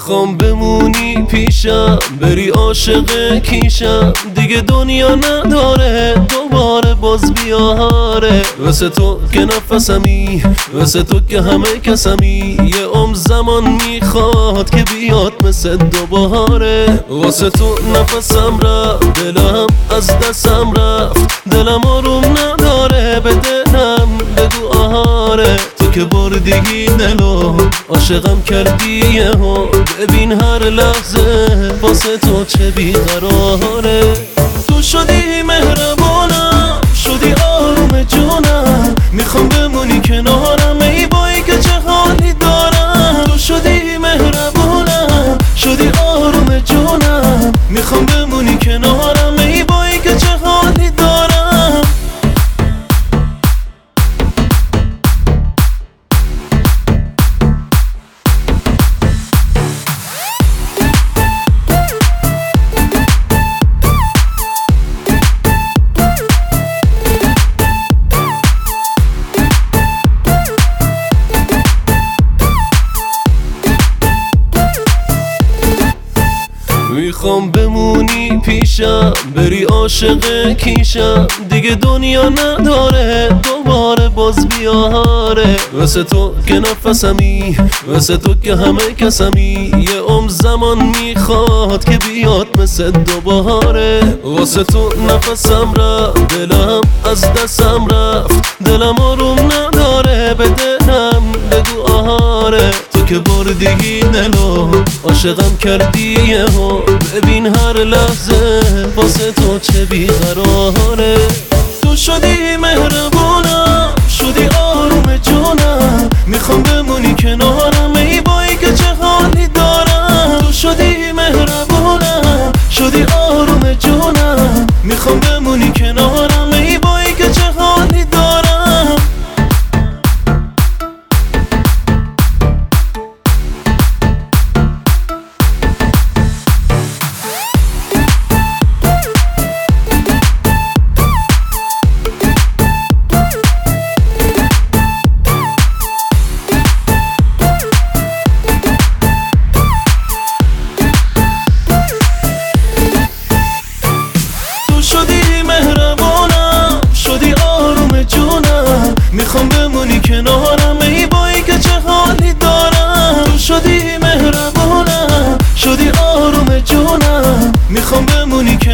میخوام بمونی پیشم، بری عاشق کیشم، دیگه دنیا نداره دوباره باز بیاره. واسه تو که نفسمی، واسه تو که همه کسمی، یه عمر زمان میخواد که بیاد مثل دوباره. واسه تو نفسم رفت، دلم از دستم رفت، دلم آروم نداره، به دلم بگو آهاره. تو که بردی دلو عاشقم کردی یهو، ببین هر لحظه واسه تو چه بیقراره. تو شدی مهربانم، شدی آروم جونم، میخوام بمونی کنارم ای بایی که چه حالی دارم. تو شدی مهربانم، شدی آروم جونم، میخوام بمونی کنارم ای بایی که چه حالی دارم. میخوام بمونی پیشم، بری عاشق کیشم، دیگه دنیا نداره دوباره باز بیاره. واسه تو که نفسمی، واسه تو که همه کسمی، یه عمر زمان میخواد که بیاد مثل دوباره. واسه تو نفسم رفت، دلم از دستم رفت، دلم آروم نداره، به دلم بگو آهاره. تو که بردی دلو عاشقم کردی یهو، ببین هر لحظه واسه تو چه بیقراره. تو شدی مهربانم، شدی آروم جونم، میخوام بمونی کنارم ای بایی که چه حالی دارم. تو شدی مهربانم، شدی آروم جونم، میخوام بمونی کنارم ای بایی که چه حالی دارم. شدی مهربانم، شدی آروم جونم، میخوام بمونی کنارم ای بایی که چه حالی دارم. تو شدی مهربانم، شدی آروم جونم، میخوام بمونی کنارم.